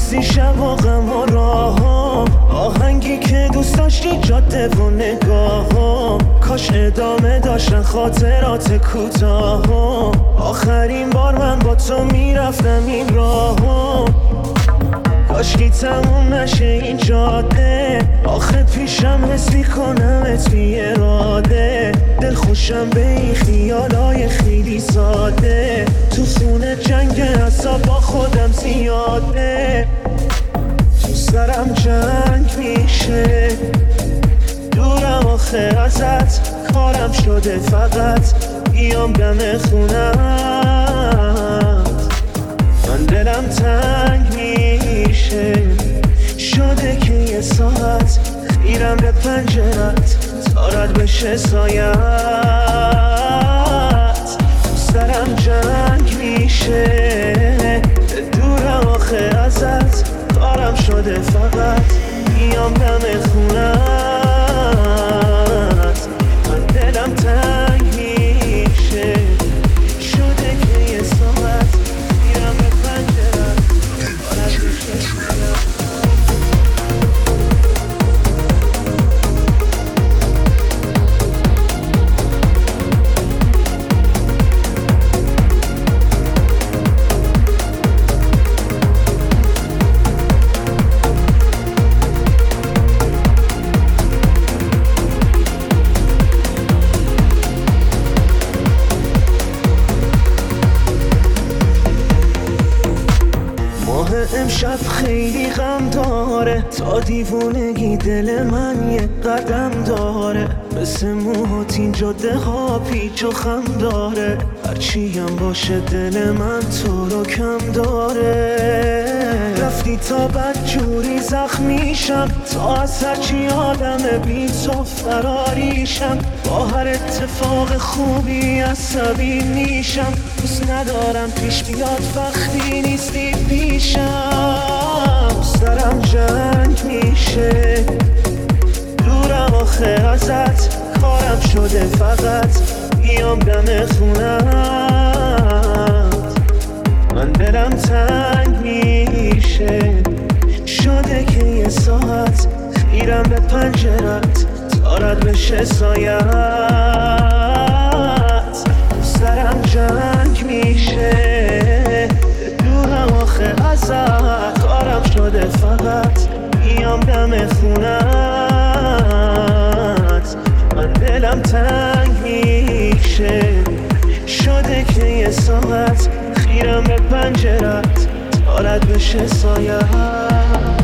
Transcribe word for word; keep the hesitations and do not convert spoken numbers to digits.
روزی شب و غم و راهام، آهنگی که دوست داشتی جاده و نگاهام، کاش ادامه داشتن خاطرات کوتاهام. آخرین بار من با تو میرفتم این راهام، کاشکی تموم نشه این جاده. آخه پیشم حس میکنمت بی اراده، دل خوشم به این خیالای خیلی ساده. تو خونه جنگ اعصاب با خودم زیاده، تو سرم جنگ میشه. دورم آخه ازت، کارم شده فقط بیام دم خونم. من دلم تنگ میشه، شده که یه ساعت خیرم به پنجرت تا رد بشه سایت. سرم جنگ میشه، دورم آخه ازت، کارم شده فقط بیام دم خونت. من دلم تنگ میشه، شده که یه ساعت خیرم به پنجرت تا رد بشه سایت. امشب خیلی غم داره، تا دیوونگی دل من یه قدم داره. مثل موهات این جاده ها پیچ و خم داره، هرچی هم باشه دل من تو رو کم داره. رفتی تا بد جوری زخمیشم، تا از هرچی آدم بی تو فراریشم. با هر اتفاق خوبی عصبی میشم، دوست ندارم پیش بیاد وقتی نیستی پیشم. سرم جنگ میشه، دورم آخه ازت، کارم شده فقط بیام دم خونت. من دلم تنگ میشه، شده که یه ساعت خیرم به پنجرت تا رد بشه سایت. سرم جنگ میشه، دورم آخه ازت، کارم شده فقط بیام دم خونت. من دلم تنگ میشه، شده که یه ساعت خیرم به پنجرت تا رد بشه سایت.